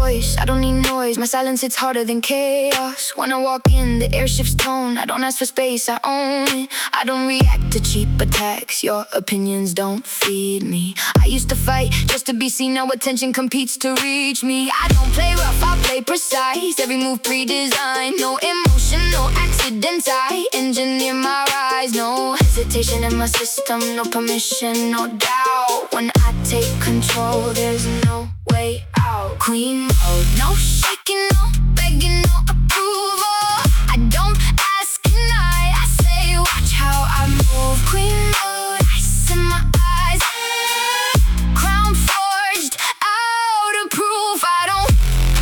voice, I don't need noise. My silence hits harder than chaos. When I walk in, the air shifts tone. I don't ask for space, I own it. I don't react to cheap attacks. Your opinions don't feed me. I used to fight just to be seen. Now attention competes to reach me. I don't play rough, I play precise. Every move pre-designed. No emotion, no accidents. I engineer my rise. No hesitation in my system. No permission, no doubt. When I take control, there's no way out. Queen mode, no shaking, no begging, no approval. I don't ask and I say, watch how I move. Queen mode, ice in my eyes. Crown forged out of proof. I don't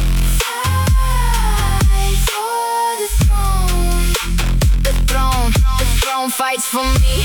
fight for the throne. The throne fights for me.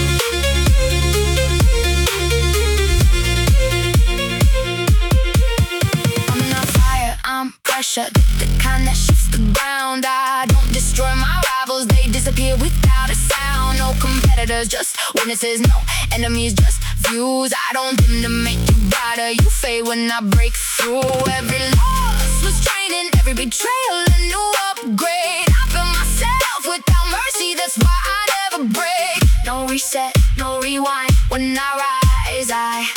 Pressure, the kind that shifts the ground. I don't destroy my rivals, they disappear without a sound. No competitors, just witnesses, no enemies, just views. I don't dim to make you brighter, you fade when I break through. Every loss was training, every betrayal a new upgrade. I built myself without mercy, that's why I never break. No reset, no rewind, when I rise, I